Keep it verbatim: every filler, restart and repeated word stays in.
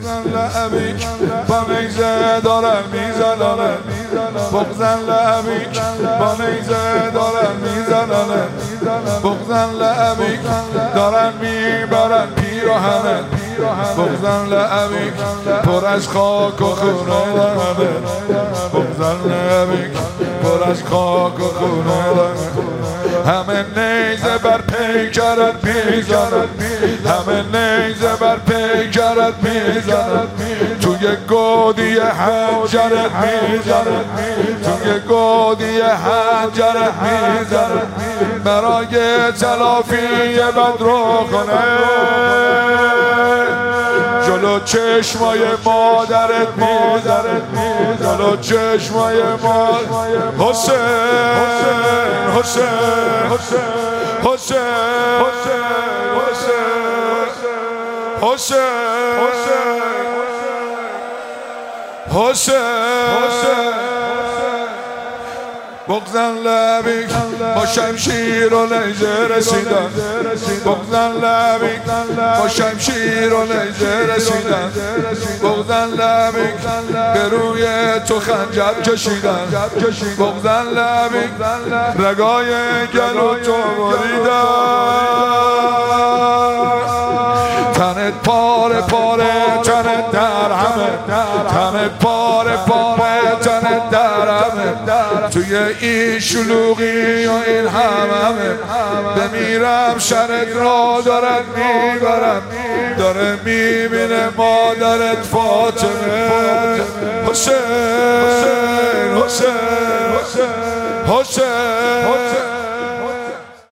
لعبیک با نیزه دارن میزنن بغزن لعبیک با نیزه دارن میزنن بغزن لعبیک دارن میبرن پیراهنه بغزن لعبیک پر از خاک و خونه دارن بغزن لعبیک پر از خاک و خونه دارن همه نیزه بر پیکرت میزنن همه نیزه بر پیکرت میزنن توی گودی حنجرت میزنن توی گودی حنجرت میزنن برای تلافی بد رو کنه جلو چشمای مادرت میزنن جلو چشمای مادرت حسین حسین حسین حسین حسین حسین بغزن لبیک با شمشیر و نیزه رسیدن بغزن لبیک با شمشیر و نیزه رسیدن بغزن لبیک به روی تو خنجر کشیدن بغزن لبیک رگای گلو تو بریدن تنت پاره پاره تنت در همه تنت پاره پاره تنت در همه توی این شلوغی و این همه بمیرم شرط را دارد میبرم داره میبینه مادرت فاطمه حسین حسین حسین حسین